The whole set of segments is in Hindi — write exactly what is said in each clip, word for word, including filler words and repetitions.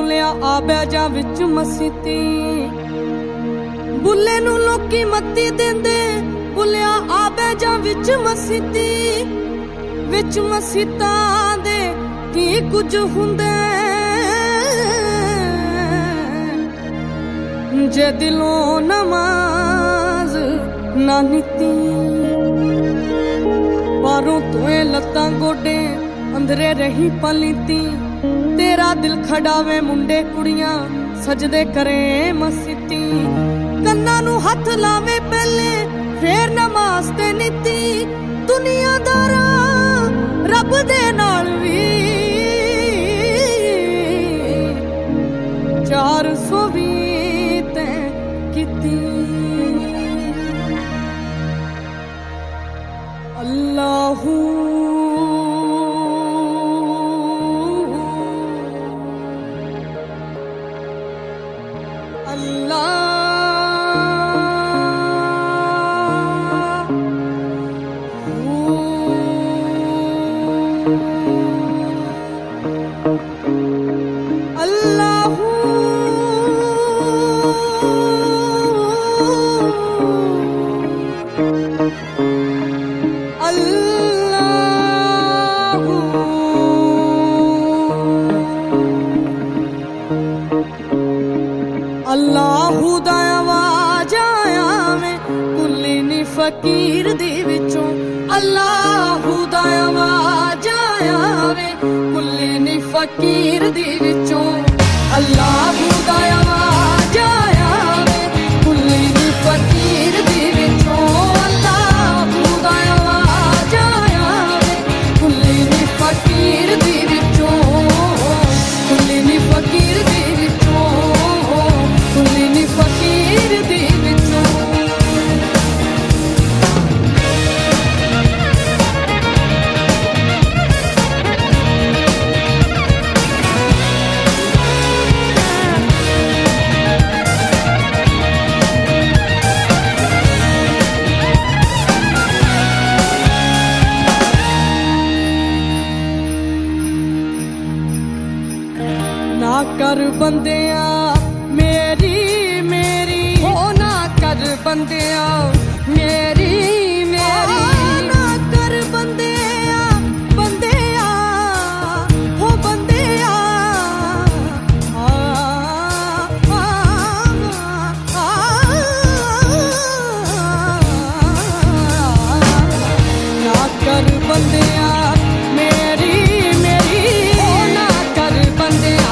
भुलिया आबे जा विच मसीती बुले नू लोकी मत्ती देंदे भुलिया आबे जा विच मसीती विच मसीतां दे की कुछ हुंदे जे दिलों नमाज ना नीती बारों तोए लत्तां गोडे अंदरे रही पलीती तेरा दिल खड़ावे मुंडे कुड़ियां सजदे करे मसीती कन्ना नू हथ लावे पहले फिर नमाज ते नीती दुनियादारा रब दे नाल वी चार सौ भी ते कीती अल्लाहू अल्लाहू दा आवाज आया में कुल्ली नी फकीर दी विचों अल्लाहू दा आवाज आया में कुल्ली नी फकीर दी विचों अल्लाहू दा आवाज आया में कुल्ली नी फकीर दी विचों अल्लाहू दा आवाज आया में कुल्ली नी फकीर दी विचों कुल्ली नी फकीर दी विचों कुल्ली नी फकीर दी विचों ना कर बंदिया मेरी मेरी हो ना कर बंदिया मेरी मेरी ना कर बंदिया बंदिया हो बंदिया आ, आ, आ, ना कर बंदिया मेरी मेरी हो ना कर बंदिया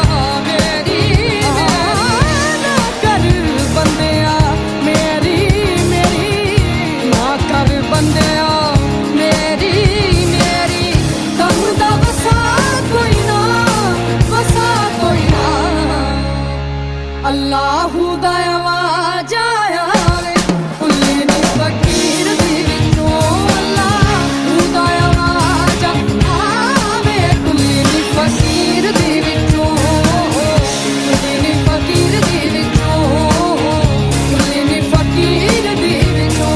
अल्लाहू दा आवाज आया वे कुल्ली नी फकीर दी विचों अल्लाहू दा आवाज आवे कुल्ली नी फकीर दी विचों कुल्ली नी फकीर दी विचों कुल्ली नी फकीर दी विचों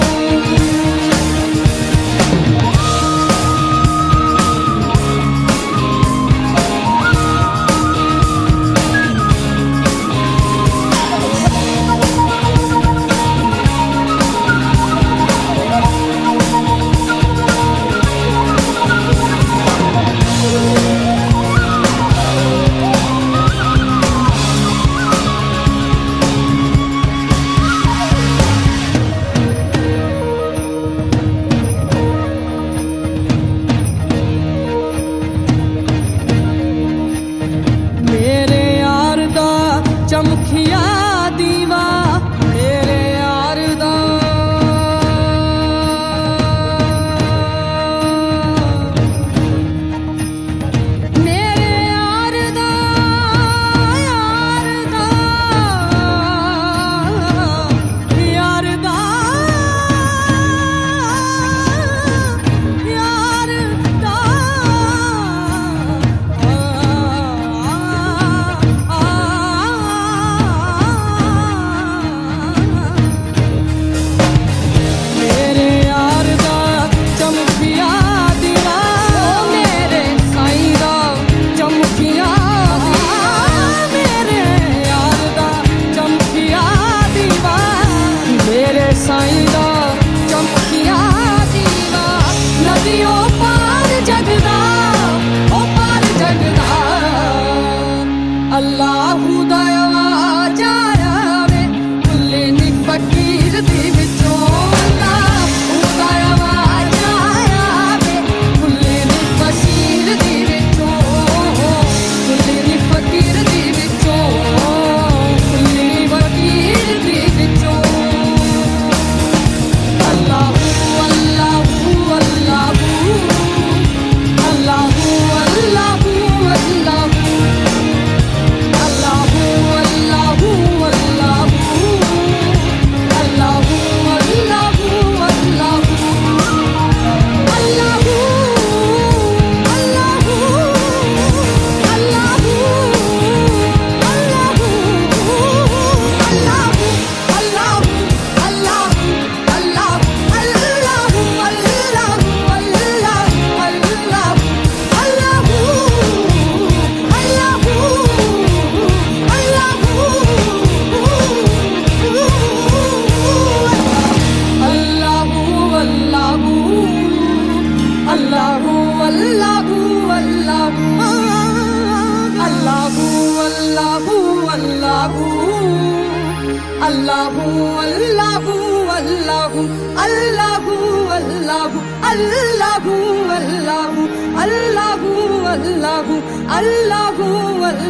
अल्लाहू दा आवाज आया वे कुल्ले नी फकीर दी विचों अल्लाहू दा आवाज आया वे कुल्ले नी फकीर दी विचों कुल्ले नी फकीर दी विचों कुल्ले नी फकीर दी विचों Allahu Allahu Allahu Allahu Allahu Allahu Allahu Allahu Allahu Allahu Allahu Allahu Allahu Allahu Allahu Allahu Allahu